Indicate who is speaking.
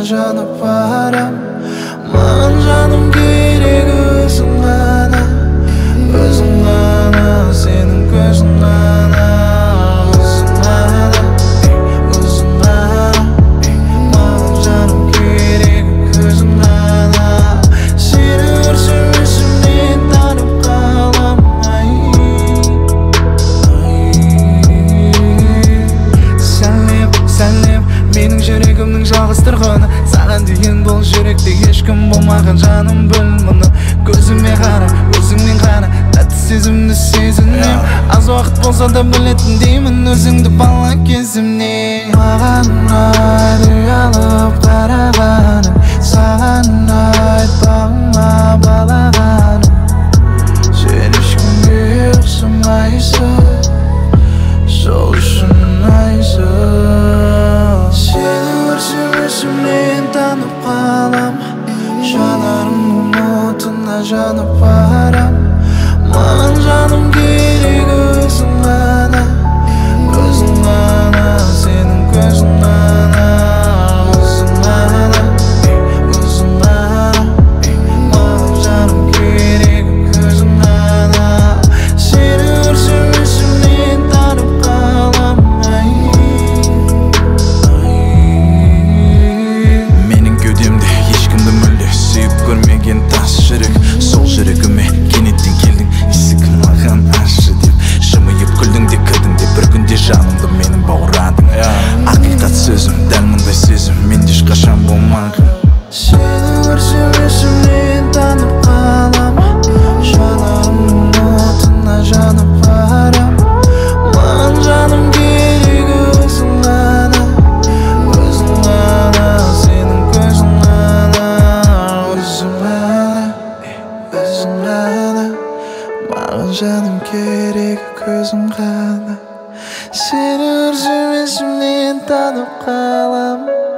Speaker 1: жанып барам. Маған жаным керек өзің ғана, өзің ғана, сенің көзің ғана, өзің ғана, өзің ғана. Маған жаным керек өзің ғана, сені көрсем есімнен танып қалам. Сәлем, менің жүрегімнің жалғыз тұрғыны, саған деген бұл жүректе ешкім болмаған жаным, біл мұны. Көзіме қара, өзіңмен ғана тәтті сезімді сезінем. Аз уақыт болса да білетіндеймін өзіңді бала кезімнен. Маған ұнайды ұялып қарағаның, саған айтпағыма балағаным. Сен ешкімге ұқсамайсың, сол үшін ұнайсың. Сені көрсем есімнен танып қалам, жанарымның отына жанып барам. Маған жаным керек өзің ғана, өзің ғана, сенің көзің ғана, өзің ғана, өзің ғана. Маған жаным керек өзің ғана, сені көрсем есімнен танып қалам. Менің кеудемде ешкімді мүлде сүйіп көрмеген тас жүрек. Сол жүрегіме кенеттен келдің, есігін маған ашы деп. Жымиып күлдің де кірдің де, бір күнде жанымды менің бауырадың. Ақиқат сөзім, дәл мұндай сезім менде ешқашан болмаған. Сені көрсем есімнен танып қалам, жанарымның отына жанып барам. Маған жаным керек өзің ғана, өзің ғана, сенің көзің ғана, өзің ғана, өзің ғана. Маған жаным керек өзің ғана, сені көрсем есімнен танып қалам.